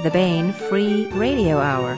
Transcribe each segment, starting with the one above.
the Baen Free Radio Hour.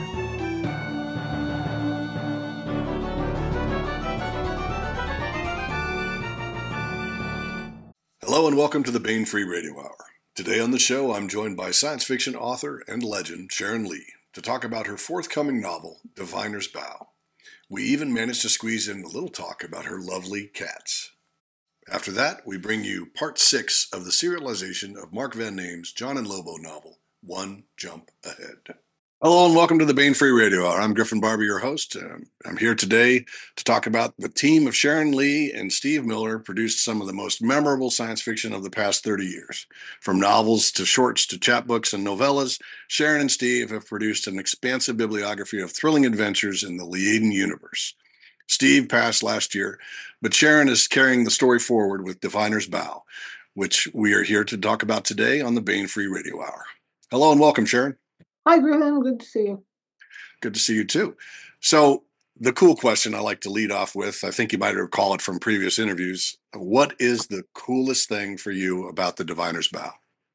Hello and welcome to the Baen Free Radio Hour. Today on the show, I'm joined by science fiction author and legend Sharon Lee to talk about her forthcoming novel, Diviner's Bow. We even managed to squeeze in a little talk about her lovely cats. After that, we bring you part 6 of the serialization of Mark Van Name's John and Lobo novel, One Jump Ahead. Hello and welcome to the Baen Free Radio Hour. I'm Griffin Barber, your host. I'm here today to talk about the team of Sharon Lee and Steve Miller produced some of the most memorable science fiction of the past 30 years. From novels to shorts to chapbooks and novellas, Sharon and Steve have produced an expansive bibliography of thrilling adventures in the Liaden universe. Steve passed last year, but Sharon is carrying the story forward with Diviner's Bow, which we are here to talk about today on the Baen Free Radio Hour. Hello and welcome, Sharon. Hi, Griffin. Good to see you. Good to see you, too. So the cool question I like to lead off with, I think you might recall it from previous interviews. What is the coolest thing for you about the Diviner's Bow?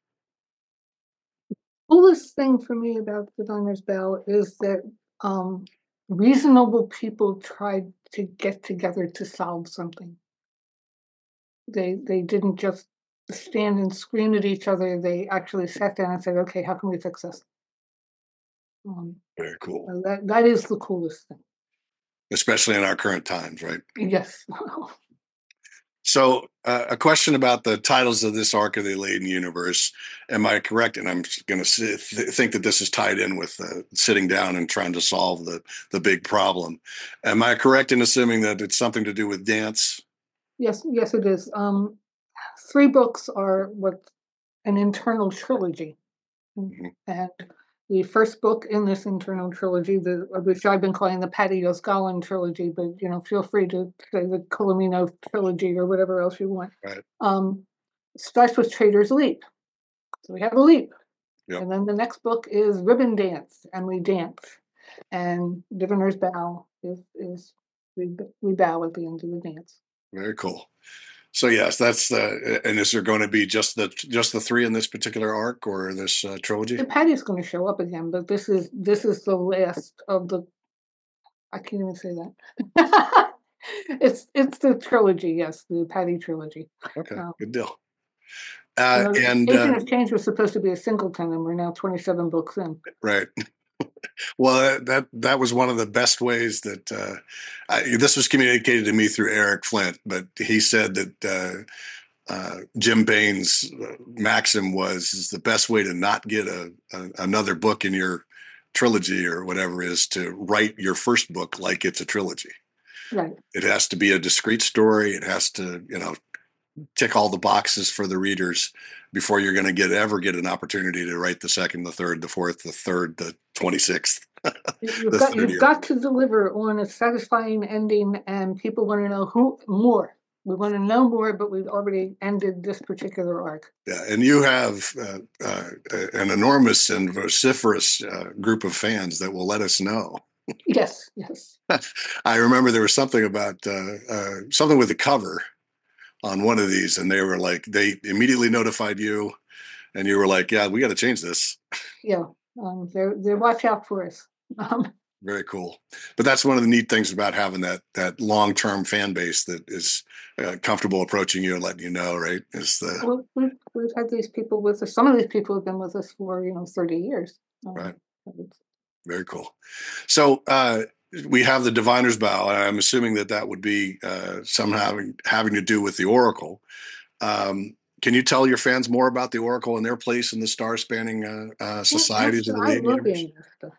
Coolest thing for me about Diviner's Bow is that reasonable people tried to get together to solve something. They didn't just stand and scream at each other. They actually sat down and said, okay, how can we fix this? Very cool. That is the coolest thing. Especially in our current times, right? Yes. So a question about the titles of this arc of the Liaden universe. Am I correct? And I'm going to think that this is tied in with sitting down and trying to solve the big problem. Am I correct in assuming that it's something to do with dance? Yes, it is. 3 books are what's an internal trilogy. Mm-hmm. And the first book in this internal trilogy, which I've been calling the Patty O'Scallon trilogy, but feel free to say the Colomino trilogy or whatever else you want. Right. Starts with Trader's Leap. So we have a leap. Yep. And then the next book is Ribbon Dance, and we dance. And Diviner's Bow is we bow at the end of the dance. Very cool. So yes, that's and is there going to be just the 3 in this particular arc or this trilogy? The Patty's going to show up again, but this is the last of the. I can't even say that. It's the trilogy, yes, the Patty trilogy. Okay, good deal. And Agent of Change was supposed to be a singleton, and we're now 27 books in. Right. Well, that was one of the best ways that this was communicated to me through Eric Flint, but he said that Jim Baen's maxim is the best way to not get another book in your trilogy or whatever is to write your first book like it's a trilogy. Right. It has to be a discrete story. It has to, tick all the boxes for the readers before you're going to ever get an opportunity to write the second, the third, the fourth, the third, the 26th. You've got to deliver on a satisfying ending, and people want to know more. We want to know more, but we've already ended this particular arc. Yeah, and you have an enormous and vociferous group of fans that will let us know. Yes. I remember there was something about something with the cover on one of these, and they were like, they immediately notified you, and you were like, yeah, we got to change this. Yeah, they watch out for us. Very cool. But that's one of the neat things about having that long-term fan base that is comfortable approaching you and letting you know, right? Well, we've had these people with us. Some of these people have been with us for 30 years. Right. Very cool. So we have the Diviner's Bow, and I'm assuming that would be somehow having to do with the Oracle. Can you tell your fans more about the Oracle and their place in the star-spanning societies of the Liaden universe?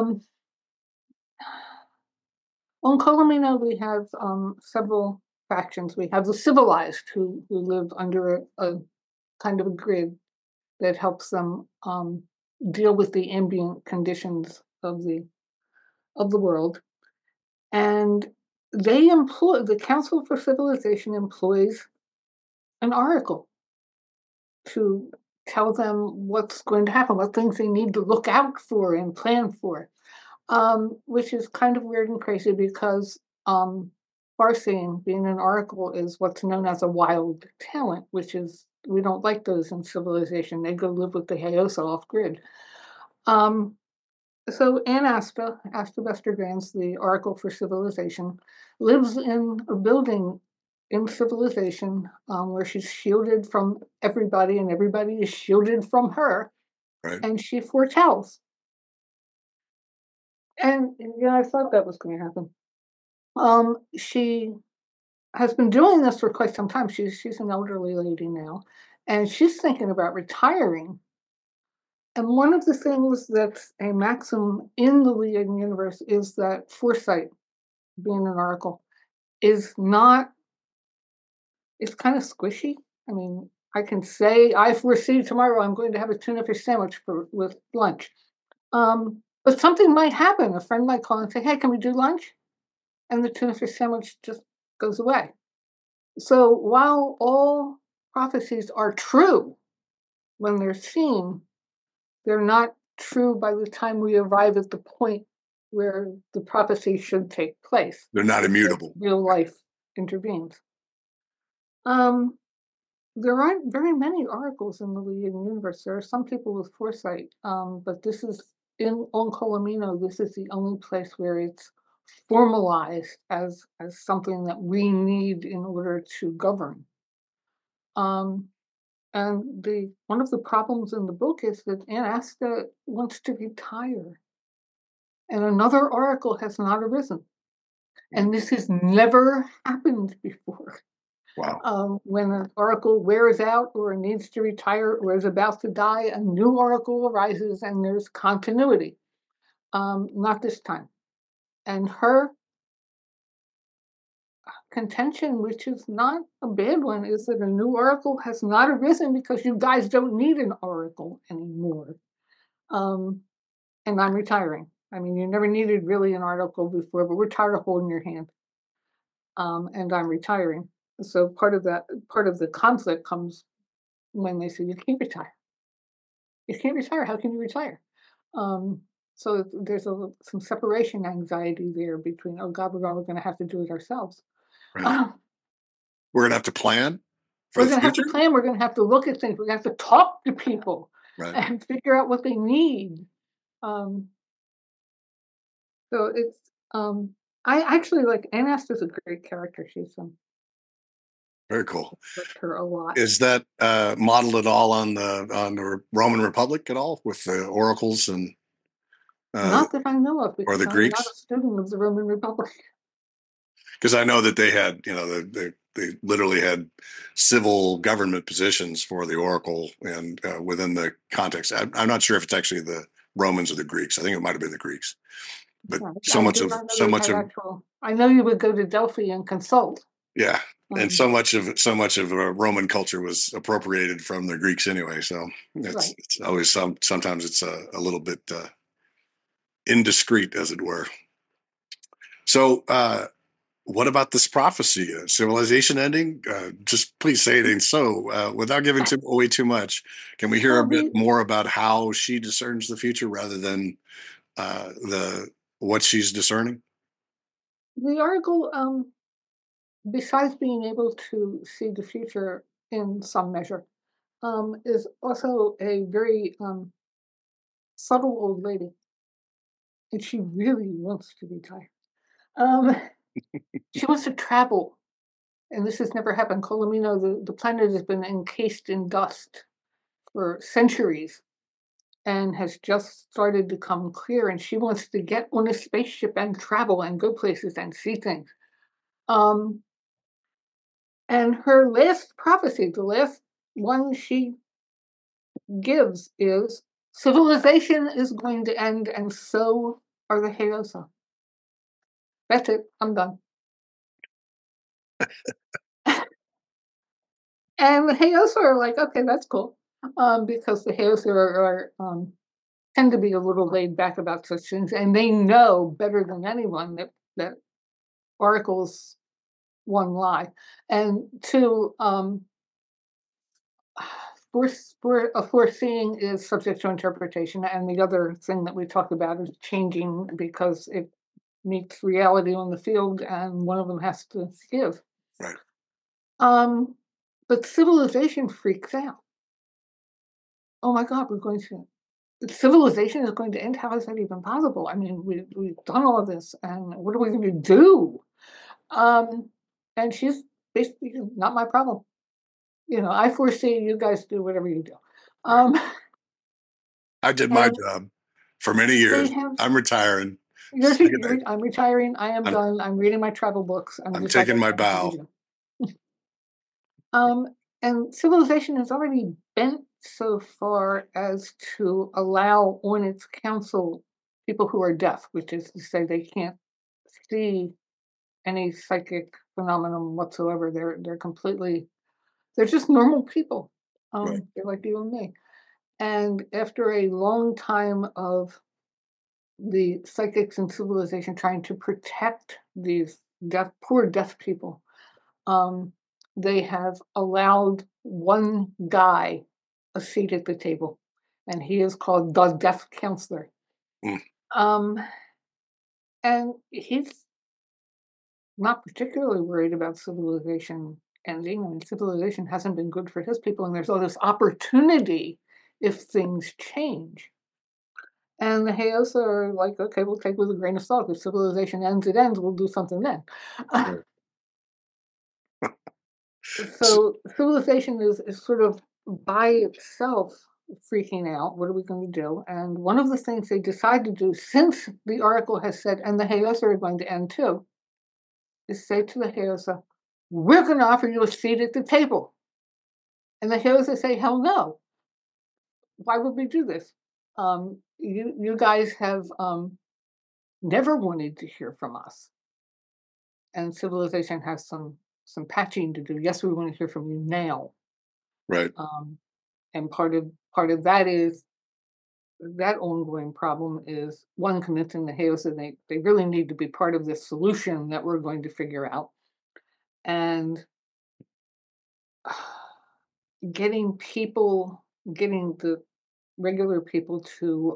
On Colomino, we have several factions. We have the civilized who live under a kind of a grid that helps them deal with the ambient conditions of the world. And the Council for Civilization employs an oracle to tell them what's going to happen, what things they need to look out for and plan for, which is kind of weird and crazy because Farseeing, being an oracle, is what's known as a wild talent, which is, we don't like those in civilization. They go live with the Haosa off-grid. Um, so Anne Asta Westergrans, the Oracle for Civilization, lives in a building in civilization where she's shielded from everybody, and everybody is shielded from her, Right. and she foretells. And yeah, I thought that was going to happen. She has been doing this for quite some time. She's an elderly lady now, and she's thinking about retiring. And one of the things that's a maxim in the Lean universe is that foresight, being an oracle, is not, it's kind of squishy. I mean, I can say, I foresee tomorrow I'm going to have a tuna fish sandwich with lunch. But something might happen. A friend might call and say, hey, can we do lunch? And the tuna fish sandwich just goes away. So while all prophecies are true when they're seen, they're not true by the time we arrive at the point where the prophecy should take place. They're not Because immutable. real life intervenes. Um, there aren't very many oracles in the Lean universe. There are some people with foresight, but this is on Colomino. This is the only place where it's formalized as something that we need in order to govern. Um, And the one of the problems in the book is that Aunt Asta wants to retire, and another oracle has not arisen. And this has never happened before. Wow. When an oracle wears out or needs to retire or is about to die, a new oracle arises and there's continuity. Not this time. And her contention, which is not a bad one, is that a new oracle has not arisen because you guys don't need an oracle anymore. Um, and I'm retiring. I mean, you never needed really an article before, but we're tired of holding your hand. And I'm retiring. So part of the conflict comes when they say you can't retire. You can't retire. How can you retire? Um, so there's some separation anxiety there between, oh God, we're all going to have to do it ourselves. Right. Uh, We're going to have to plan for we're the going to have to future. plan. We're going to have to look at things. We're going to have to talk to people Right. and figure out what they need. Um, So it's I actually like Anne Astor is a great character. She's Very cool. liked her a lot. Is that modeled at all on the Roman Republic at all with the oracles and uh, Not that I know of, or because the I'm not a Greeks? student of the Roman Republic. Because I know that they had, they literally had civil government positions for the oracle, and within the context, I'm not sure if it's actually the Romans or the Greeks. I think it might have been the Greeks. But Right. so I much did of not know so they much had of actual. I know you would go to Delphi and consult. yeah, and Um, so much of Roman culture was appropriated from the Greeks anyway. So right. it's always sometimes it's a little bit indiscreet, as it were. So what about this prophecy? Civilization ending? Just please say it ain't so. Without giving away too much, can we hear a Well, bit more about how she discerns the future rather than the what she's discerning? the article, besides being able to see the future in some measure, is also a very subtle old lady, and she really wants to retire. Um, she wants to travel. And this has never happened. Colomino, the planet has been encased in dust for centuries and has just started to come clear. And she wants to get on a spaceship and travel and go places and see things. Um, and her last prophecy, the last one she gives, is civilization is going to end, and so are the Heyosa. That's it. I'm done. And the Heyosa are like, okay, that's cool. Because the Heyosa are tend to be a little laid back about such things, and they know better than anyone that oracles one lie, and two, for a foreseeing is subject to interpretation, and the other thing that we talked about is changing because it meets reality on the field, and one of them has to give. Right. Um, but civilization freaks out. Oh my God, we're going to civilization is going to end. How is that even possible? I mean, we've done all of this, and what are we going to do? Um, and she's basically not my problem. I foresee you guys do whatever you do. Right. Um, I did my and job for many they years. have. I'm retiring. See you later. I'm retiring. I am I'm, done. I'm reading my travel books. I'm I'm just like, taking my okay, what do we bow. do? And civilization has already bent so far as to allow on its council people who are deaf, which is to say they can't see any psychic phenomenon whatsoever. They're just normal people. Right. They're like you and me. And after a long time of the psychics and civilization trying to protect these poor deaf people, um, they have allowed one guy a seat at the table, and he is called the deaf counselor. Mm, Um, and he's not particularly worried about civilization ending. I mean, civilization hasn't been good for his people, and there's all this opportunity if things change. And the Hayos are like, okay, we'll take with a grain of salt. If civilization ends, it ends. We'll do something then. right. S- So civilization is sort of by itself freaking out. What are we going to do? And one of the things they decide to do, since the oracle has said, and the Hayos are going to end too, is say to the Hayosa, we're going to offer you a seat at the table. And the Hayosa say, hell no. Why would we do this? You guys have never wanted to hear from us. And civilization has some patching to do. Yes, we want to hear from you now. right. Um, and part of that is that ongoing problem is one convincing the Haos that they really need to be part of this solution that we're going to figure out. And getting the regular people to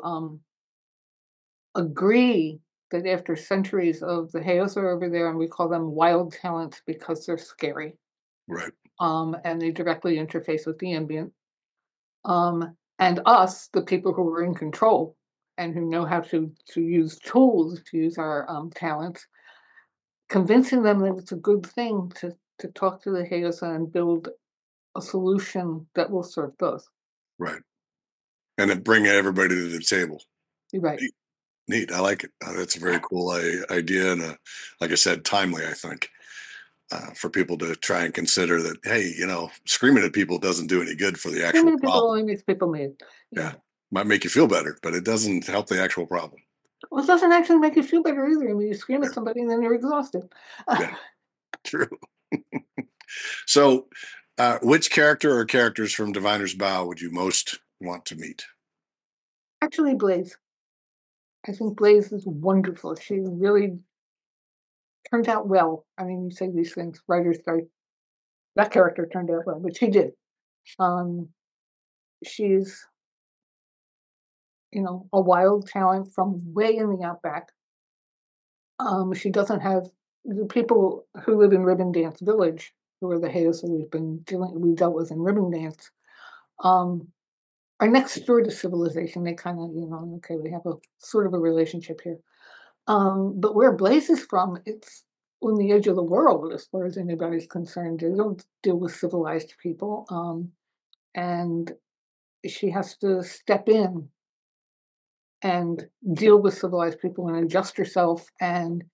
agree that after centuries of the Haos are over there, and we call them wild talents because they're scary, Right. and they directly interface with the ambient, and us, the people who are in control and who know how to use tools to use our talents, convincing them that it's a good thing to talk to the Haos and build a solution that will serve both. Right. And then bring everybody to the table. You're right. Neat. Neat. I like it. That's a very cool idea. And like I said, timely, I think, for people to try and consider that, hey, screaming at people doesn't do any good for the Too actual many people problem. only makes people mad. Yeah. Yeah. Might make you feel better, but it doesn't help the actual problem. Well, it doesn't actually make you feel better either. I mean, you scream Yeah. at somebody and then you're exhausted. Yeah. True. So, which character or characters from Diviner's Bow would you most want to meet? Actually, Blaze. I think Blaze is wonderful. She really turned out well. I mean, you say these things, writers say that character turned out well, but she did. Um, she's, a wild talent from way in the outback. She doesn't have the people who live in Ribbon Dance Village, who are the Hayes that we dealt with in Ribbon Dance, um, are next door to civilization. They kind of, okay, we have a sort of a relationship here. But where Blaze is from, it's on the edge of the world as far as anybody's concerned. They don't deal with civilized people. And she has to step in and deal with civilized people and adjust herself and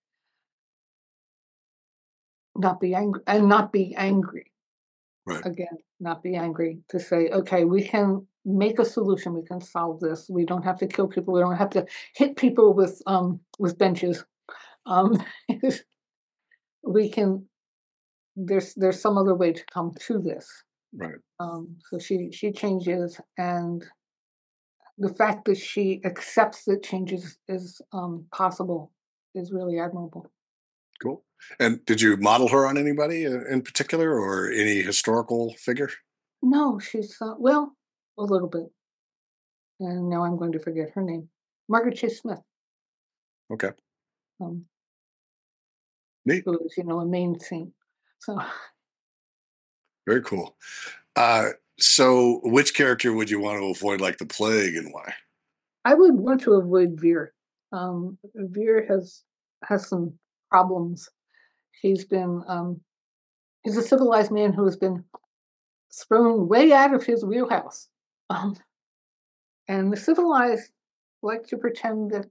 not be angry Right. again, not be angry to say, okay, we can make a solution, we can solve this. We don't have to kill people, we don't have to hit people with benches. Um we can there's some other way to come to this. Right. So she changes, and the fact that she accepts that changes is possible is really admirable. Cool. And did you model her on anybody in particular or any historical figure? No, she's well, a little bit, and now I'm going to forget her name. Margaret Chase Smith, Okay. um, Neat. who is a main saint. So Very cool. So, which character would you want to avoid like the plague and why? I would want to avoid Veer. Veer has some problems. He's been he's a civilized man who has been thrown way out of his wheelhouse. Um, and the civilized like to pretend that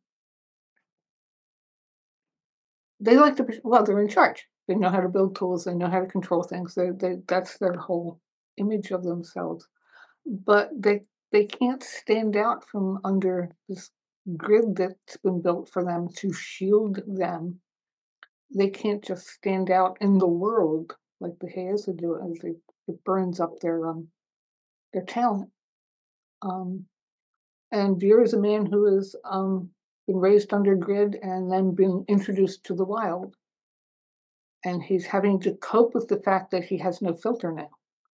they like to well, they're in charge. They know how to build tools. They know how to control things. That's their whole image of themselves. But they can't stand out from under this grid that's been built for them to shield them. They can't just stand out in the world like the Hayes do, as it burns up their talent. Um, and Veer is a man who has been raised under grid and then been introduced to the wild, and he's having to cope with the fact that he has no filter now.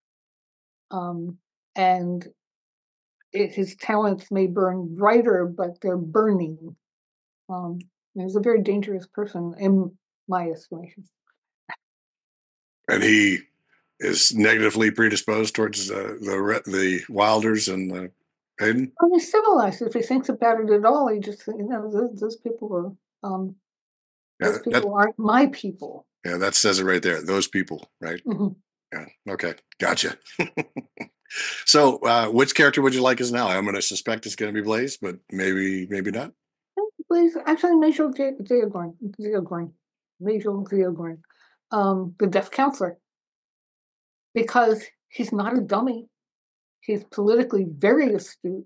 And his talents may burn brighter, but they're burning. Um, he's a very dangerous person in my estimation. And he is negatively predisposed towards the Wilders and Hayden. Well, he's civilized. If he thinks about it at all, he just those people Yeah, those people aren't my people. Yeah, that says it right there. Those people, right? Mm-hmm. Yeah. Okay. Gotcha. So, which character would you like as now? I'm going to suspect it's going to be Blaze, but maybe not. Please, actually, Major Theogorn, Major Theogorn, the deaf counselor, because he's not a dummy. He's politically very astute.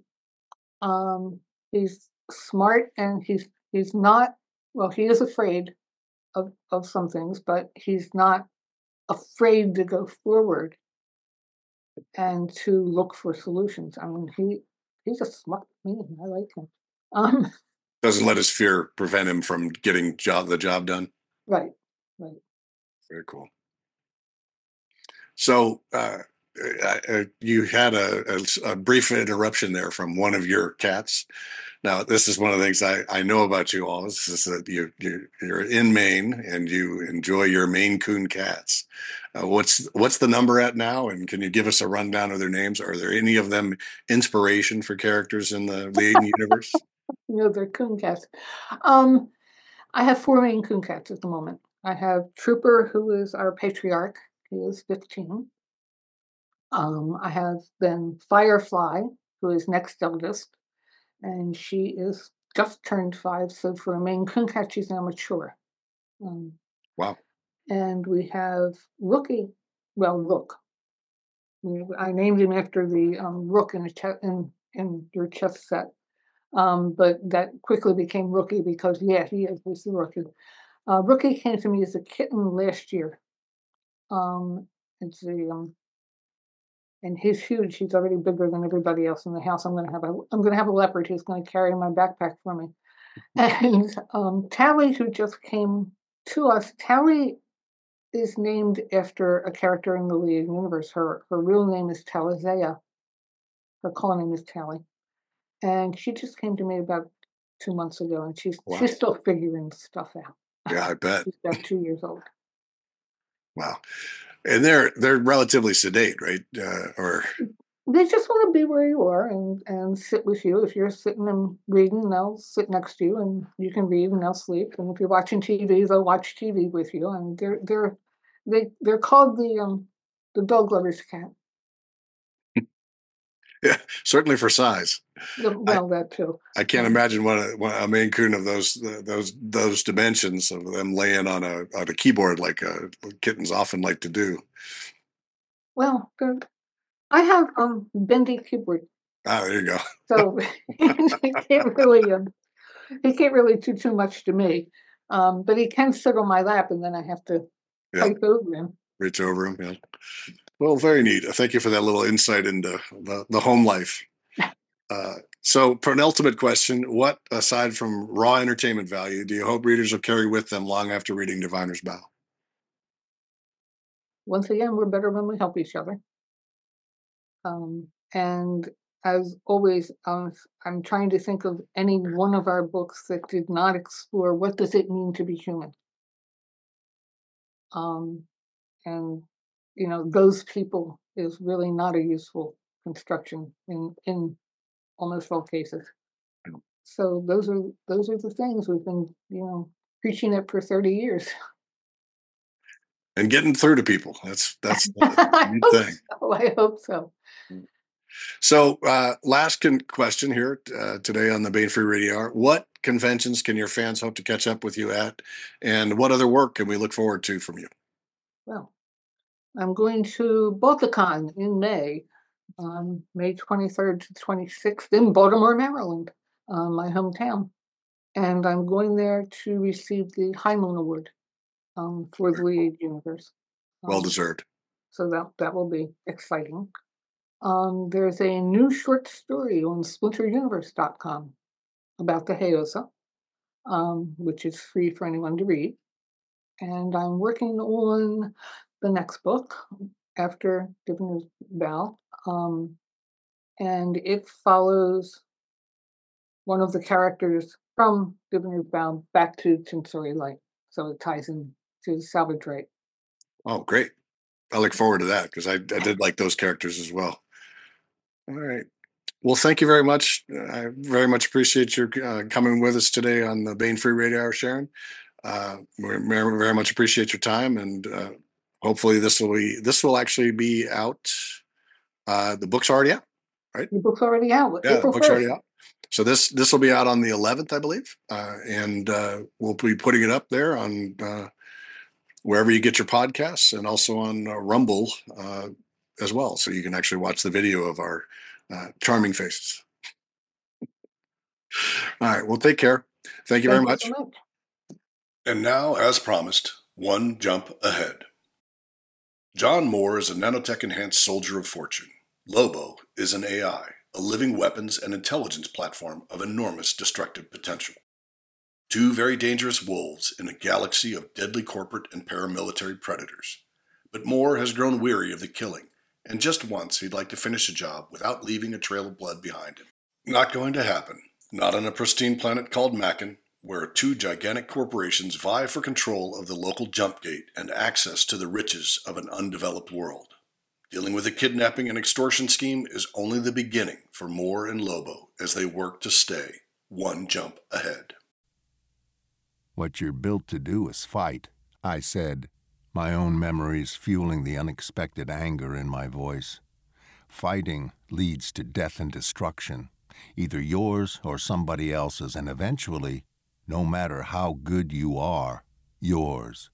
He's smart, and he's not. Well, he is afraid of some things, but he's not afraid to go forward and to look for solutions. I mean, he's a smart man. I like him. Doesn't let his fear prevent him from getting the job done. Right. Very cool. So, you had a brief interruption there from one of your cats. Now, this is one of the things I know about you all. This is that you're in Maine and you enjoy your Maine Coon cats. What's the number at now? And can you give us a rundown of their names? Are there any of them inspiration for characters in the Aiden universe? They're coon cats. I have 4 Maine Coon cats at the moment. I have Trooper, who is our patriarch. He is 15. I have then Firefly, who is next eldest, and she is just turned 5. So for a Maine Coon cat, she's now mature. Um, Wow. and we have Rookie. Well, Rook. I named him after the rook in your chess set. But that quickly became Rookie because, yeah, he's the Rookie. Rookie came to me as a kitten last year. It's and he's huge. He's already bigger than everybody else in the house. I'm gonna have a leopard who's gonna carry my backpack for me. And Tally, who just came to us, Tally is named after a character in the League universe. Her real name is Talizea. Her call name is Tally. And she just came to me about 2 months ago, and she's still figuring stuff out. Yeah, I bet. She's about 2 years old. Wow. And they're relatively sedate, right? Or they just want to be where you are and sit with you. If you're sitting and reading, they'll sit next to you, and you can read, and they'll sleep. And if you're watching TV, they'll watch TV with you. And they're called the dog lovers cat. Yeah, certainly for size. Well, that too. I can't imagine what a Maine Coon of those dimensions of them laying on a keyboard like kittens often like to do. Well, I have bendy keyboard. Ah, there you go. So he can't really do too much to me. But he can sit on my lap, and then I have to type over him. Reach over him, yeah. Well, very neat. Thank you for that little insight into the home life. So, penultimate question: what, aside from raw entertainment value, do you hope readers will carry with them long after reading Diviner's Bow? Once again, we're better when we help each other. And as always, I'm trying to think of any one of our books that did not explore what does it mean to be human. And those people is really not a useful construction in almost all cases. So those are the things we've been, preaching it for 30 years. And getting through to people. That's the I main hope thing. so. I hope so. So, last question here today on the Bain Free Radio Hour. What conventions can your fans hope to catch up with you at, and what other work can we look forward to from you? Well, I'm going to Balticon in May, May 23rd to 26th in Baltimore, Maryland, my hometown. And I'm going there to receive the High Moon Award for the Very cool. Lead Universe. Well Um, deserved. so that will be exciting. There's a new short story on splinteruniverse.com about the Heyosa, which is free for anyone to read. And I'm working on the next book after Diviner's Bell. Um, and it follows one of the characters from Diviner's Bell back to Tinsori Light. So it ties in to Salvage Rate. Oh, great. I look forward to that because I did like those characters as well. All right. Well, thank you very much. I very much appreciate your coming with us today on the Bain Free Radio Hour, Sharon. Very much appreciate your time, and hopefully this will actually be out. The book's already out, right? The book's already out, Yeah, the April book's already 1st. out. So this will be out on the 11th, I believe, and we'll be putting it up there on wherever you get your podcasts, and also on Rumble as well, so you can actually watch the video of our charming faces. All right. Well, take care. Thank you very Thank you so much. much. And now, as promised, one jump ahead. John Moore is a nanotech-enhanced soldier of fortune. Lobo is an AI, a living weapons and intelligence platform of enormous destructive potential. Two very dangerous wolves in a galaxy of deadly corporate and paramilitary predators. But Moore has grown weary of the killing, and just once he'd like to finish the job without leaving a trail of blood behind him. Not going to happen. Not on a pristine planet called Macon, where two gigantic corporations vie for control of the local jump gate and access to the riches of an undeveloped world. Dealing with a kidnapping and extortion scheme is only the beginning for Moore and Lobo as they work to stay one jump ahead. What you're built to do is fight, I said, my own memories fueling the unexpected anger in my voice. Fighting leads to death and destruction, either yours or somebody else's, and eventually, no matter how good you are, yours.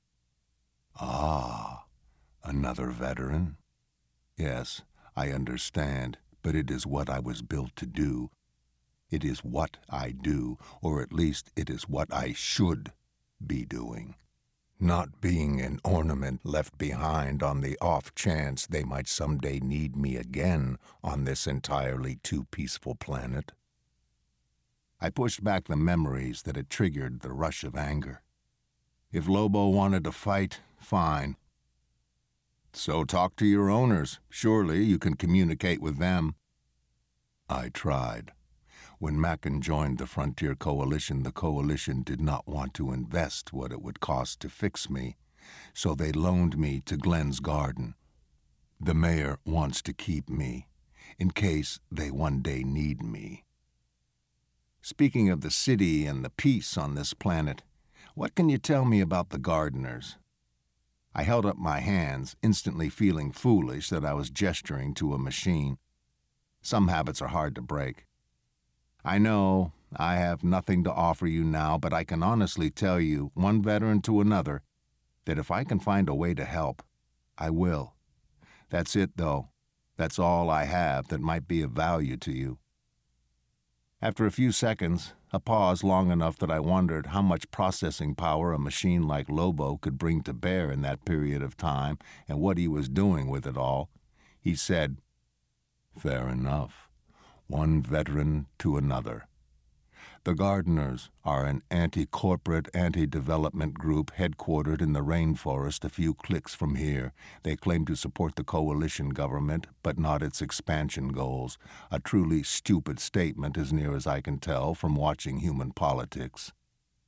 Ah, another veteran? Yes, I understand, but it is what I was built to do. It is what I do, or at least it is what I should be doing. Not being an ornament left behind on the off chance they might someday need me again on this entirely too peaceful planet. I pushed back the memories that had triggered the rush of anger. If Lobo wanted to fight, fine. So talk to your owners. Surely you can communicate with them. I tried. When Macon joined the Frontier Coalition, the Coalition did not want to invest what it would cost to fix me, so they loaned me to Glenn's Garden. The mayor wants to keep me, in case they one day need me. Speaking of the city and the peace on this planet, what can you tell me about the gardeners? I held up my hands, instantly feeling foolish that I was gesturing to a machine. Some habits are hard to break. I know I have nothing to offer you now, but I can honestly tell you, one veteran to another, that if I can find a way to help, I will. That's it, though. That's all I have that might be of value to you. After a few seconds, a pause long enough that I wondered how much processing power a machine like Lobo could bring to bear in that period of time and what he was doing with it all, he said, "Fair enough. One veteran to another. The Gardeners are an anti-corporate, anti-development group headquartered in the rainforest a few clicks from here. They claim to support the coalition government, but not its expansion goals. A truly stupid statement as near as I can tell from watching human politics.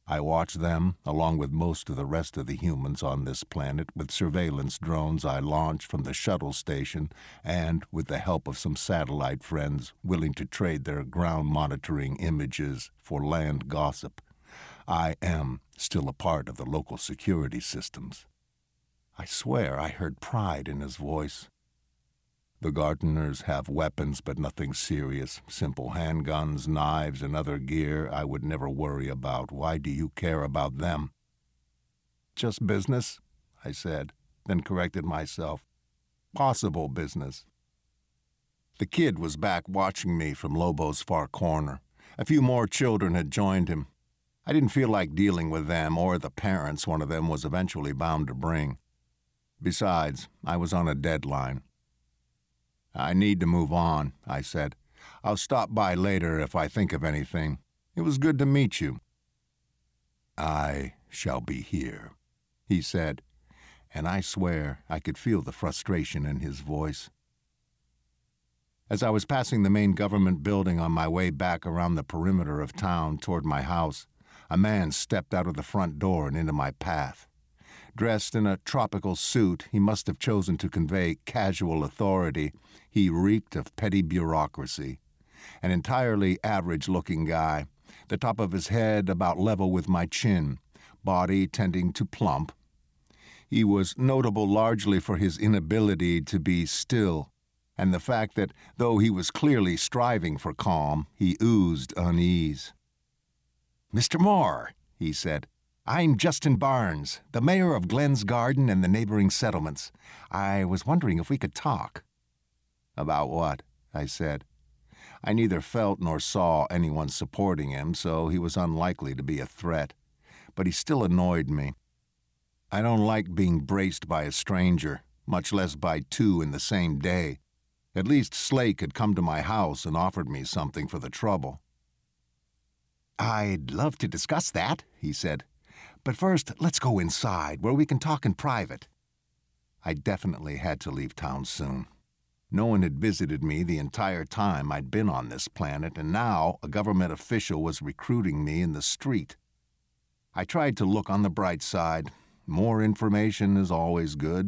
I watch them, along with most of the rest of the humans on this planet, with surveillance drones I launch from the shuttle station and with the help of some satellite friends willing to trade their ground monitoring images for land gossip. I am still a part of the local security systems. I swear I heard pride in his voice. The gardeners have weapons, but nothing serious. Simple handguns, knives, and other gear I would never worry about. Why do you care about them? Just business, I said, then corrected myself. Possible business. The kid was back watching me from Lobo's far corner. A few more children had joined him. I didn't feel like dealing with them or the parents one of them was eventually bound to bring. Besides, I was on a deadline. I need to move on, I said. I'll stop by later if I think of anything. It was good to meet you. I shall be here, he said, and I swear I could feel the frustration in his voice. As I was passing the main government building on my way back around the perimeter of town toward my house, a man stepped out of the front door and into my path. Dressed in a tropical suit he must have chosen to convey casual authority, he reeked of petty bureaucracy. An entirely average-looking guy, the top of his head about level with my chin, body tending to plump. He was notable largely for his inability to be still, and the fact that, though he was clearly striving for calm, he oozed unease. "Mr. Moore," he said, "I'm Justin Barnes, the mayor of Glenn's Garden and the neighboring settlements. I was wondering if we could talk." "About what?" I said. I neither felt nor saw anyone supporting him, so he was unlikely to be a threat. But he still annoyed me. I don't like being braced by a stranger, much less by two in the same day. At least Slake had come to my house and offered me something for the trouble. "I'd love to discuss that," he said. "But first, let's go inside, where we can talk in private." I definitely had to leave town soon. No one had visited me the entire time I'd been on this planet, and now a government official was recruiting me in the street. I tried to look on the bright side. More information is always good.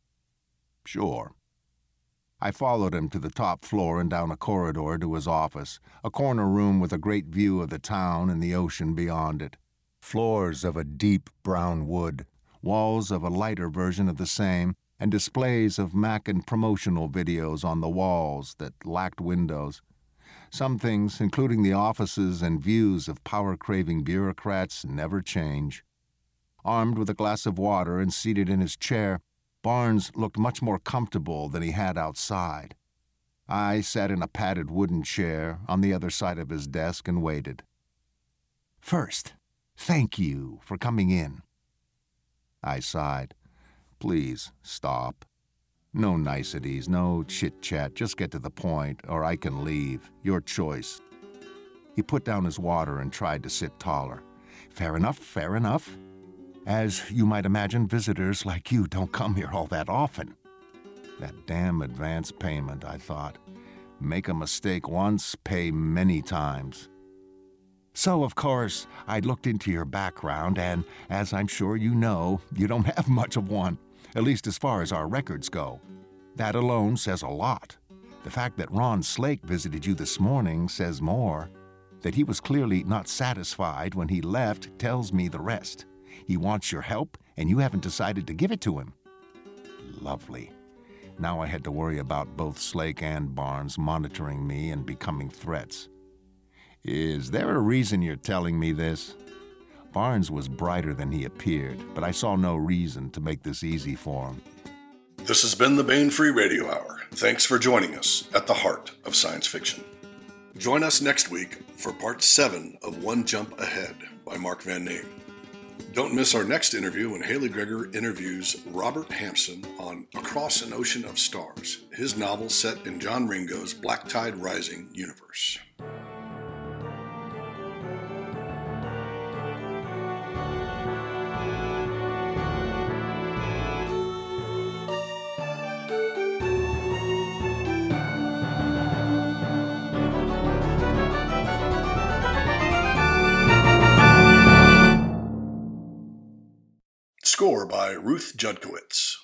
Sure. I followed him to the top floor and down a corridor to his office, a corner room with a great view of the town and the ocean beyond it. Floors of a deep brown wood, walls of a lighter version of the same, and displays of Mackin promotional videos on the walls that lacked windows. Some things, including the offices and views of power-craving bureaucrats, never change. Armed with a glass of water and seated in his chair, Barnes looked much more comfortable than he had outside. I sat in a padded wooden chair on the other side of his desk and waited. "First, thank you for coming in." I sighed. "Please, stop. No niceties, no chit-chat, just get to the point, or I can leave. Your choice." He put down his water and tried to sit taller. "Fair enough, fair enough. As you might imagine, visitors like you don't come here all that often." That damn advance payment, I thought. Make a mistake once, pay many times. "So, of course, I looked into your background, and, as I'm sure you know, you don't have much of one, at least as far as our records go. That alone says a lot. The fact that Ron Slake visited you this morning says more. That he was clearly not satisfied when he left tells me the rest. He wants your help, and you haven't decided to give it to him." Lovely. Now I had to worry about both Slake and Barnes monitoring me and becoming threats. "Is there a reason you're telling me this?" Barnes was brighter than he appeared, but I saw no reason to make this easy for him. This has been the Bane Free Radio Hour. Thanks for joining us at the heart of science fiction. Join us next week for part 7 of One Jump Ahead by Mark Van Name. Don't miss our next interview when Haley Greger interviews Robert Hampson on Across an Ocean of Stars, his novel set in John Ringo's Black Tide Rising universe. score by Ruth Judkowitz.